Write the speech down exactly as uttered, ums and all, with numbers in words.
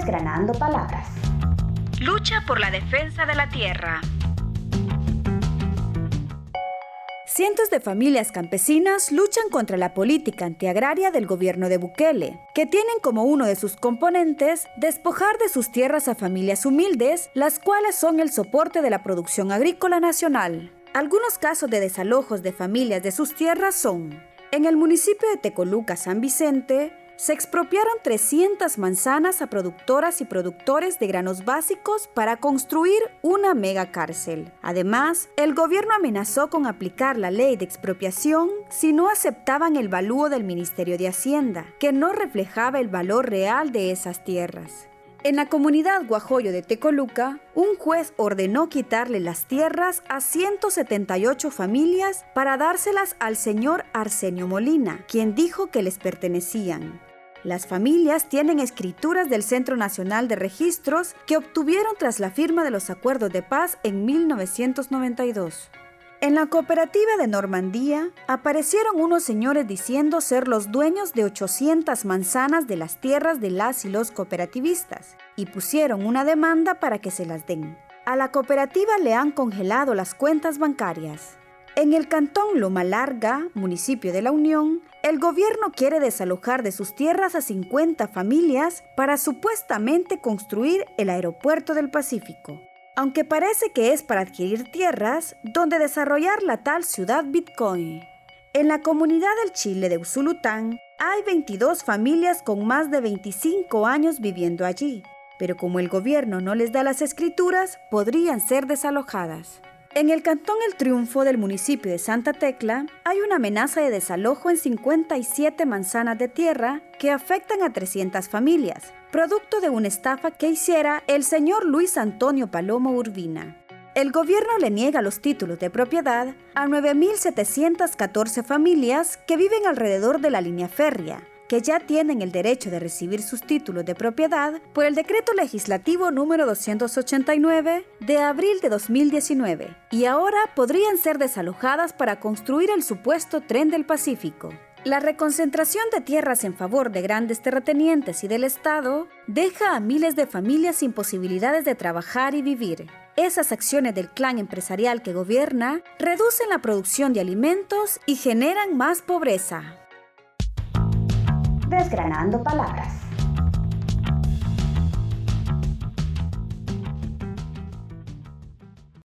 Desgranando palabras. Lucha por la defensa de la tierra. Cientos de familias campesinas luchan contra la política antiagraria del gobierno de Bukele, que tienen como uno de sus componentes despojar de sus tierras a familias humildes, las cuales son el soporte de la producción agrícola nacional. Algunos casos de desalojos de familias de sus tierras son: en el municipio de Tecoluca, San Vicente, se expropiaron trescientas manzanas a productoras y productores de granos básicos para construir una mega cárcel. Además, el gobierno amenazó con aplicar la ley de expropiación si no aceptaban el valúo del Ministerio de Hacienda, que no reflejaba el valor real de esas tierras. En la comunidad Guajoyo de Tecoluca, un juez ordenó quitarle las tierras a ciento setenta y ocho familias para dárselas al señor Arsenio Molina, quien dijo que les pertenecían. Las familias tienen escrituras del Centro Nacional de Registros que obtuvieron tras la firma de los acuerdos de paz en mil novecientos noventa y dos. En la cooperativa de Normandía aparecieron unos señores diciendo ser los dueños de ochocientas manzanas de las tierras de las y los cooperativistas y pusieron una demanda para que se las den. A la cooperativa le han congelado las cuentas bancarias. En el cantón Loma Larga, municipio de La Unión, el gobierno quiere desalojar de sus tierras a cincuenta familias para supuestamente construir el aeropuerto del Pacífico, aunque parece que es para adquirir tierras donde desarrollar la tal ciudad Bitcoin. En la comunidad del Chile de Usulután hay veintidós familias con más de veinticinco años viviendo allí, pero como el gobierno no les da las escrituras, podrían ser desalojadas. En el cantón El Triunfo del municipio de Santa Tecla hay una amenaza de desalojo en cincuenta y siete manzanas de tierra que afectan a trescientas familias, producto de una estafa que hiciera el señor Luis Antonio Palomo Urbina. El gobierno le niega los títulos de propiedad a nueve mil setecientas catorce familias que viven alrededor de la línea férrea, que ya tienen el derecho de recibir sus títulos de propiedad por el decreto legislativo número doscientos ochenta y nueve de abril de dos mil diecinueve, y ahora podrían ser desalojadas para construir el supuesto Tren del Pacífico. La reconcentración de tierras en favor de grandes terratenientes y del Estado deja a miles de familias sin posibilidades de trabajar y vivir. Esas acciones del clan empresarial que gobierna reducen la producción de alimentos y generan más pobreza. Desgranando palabras.